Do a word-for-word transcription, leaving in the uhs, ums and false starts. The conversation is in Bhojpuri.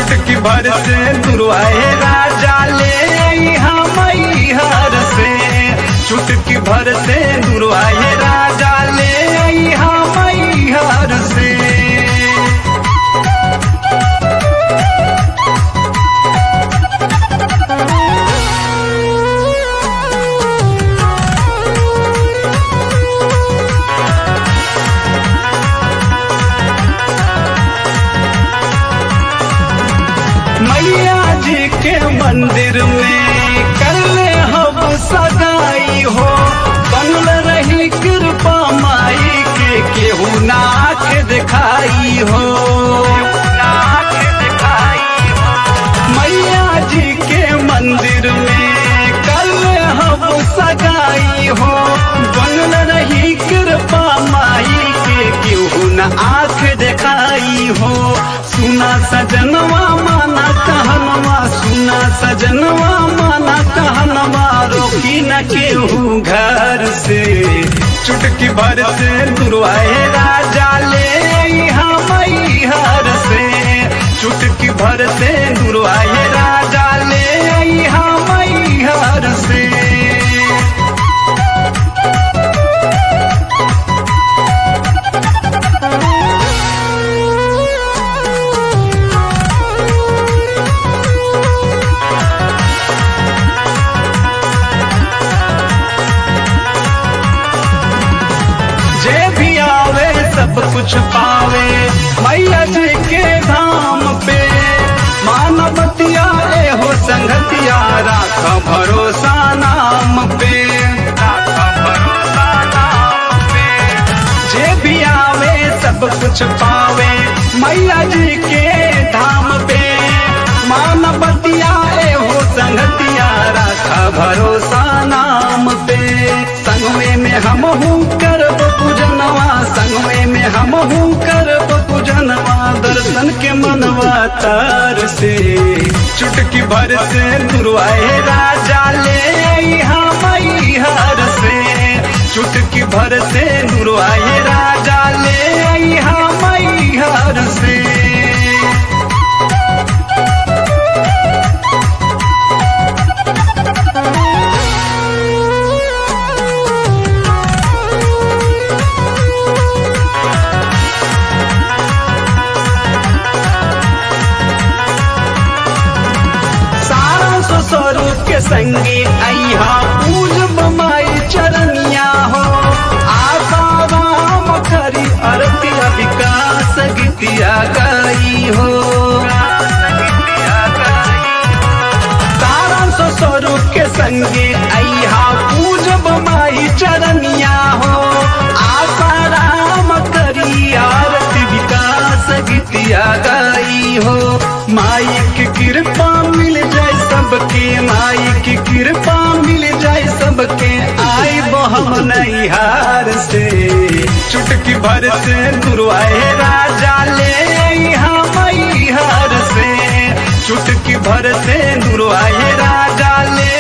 चुटकी भर से दुर्वाए राजा ले हम हर से, चुटकी भर से दुर्वाए राजा ले हम हर से। मैया जी के मंदिर में कर ले हम सगाई हो, बनल रही कृपा माई के केहू नाक दिखाई हो। मैया जी के मंदिर में कर ले हम सगाई हो, बनल रही कृपा माई के केहू न आँख दिखाई हो। सुना सजनवा माना कहनवा, सुना सजनवा माना कहनवा, रोकी न केहू घर से। चुटकी भर से दुर्वाए राजा ले हम हर से, चुटकी भर से दुर्वाए राजा ले हम हर से। जे भी आवे सब कुछ पावे मैया जी के धाम पे, मानवतिया ए हो संगतिया राख भरोसा नाम पे, राख भरोसा नाम पे। जे भी आवे सब कुछ पावे मैया जी के धाम पे, मानवतिया ए हो संगतिया राख भरोसा नाम पे। संगवे में हम हूँ करब पूजनवा, संगवे में हम हूँ करब पूजनवा, दर्शन के मनवा तार से। चुटकी भर से दुर्वाए राजा ले हम हर से, चुटकी भर से दुर्वाए राजा ले हम हर से। स्वरूप के संगे अहा पूजब माई चरनिया हो, आशा राम करी अरतिया विकास गीतिया गाई हो। तारा सो स्वरूप के संगे अहा पूजब माई चरनिया हो, आशा राम करी आरती विकास गीतिया गाई हो। माई की कृपा मिल जाए सबके, माई की कृपा मिल जाए सबके, आई हम नहीं हार से। चुटकी भर से दुर्वाए राजा ले हम हर से, चुटकी भर से दुर्वाए राजा ले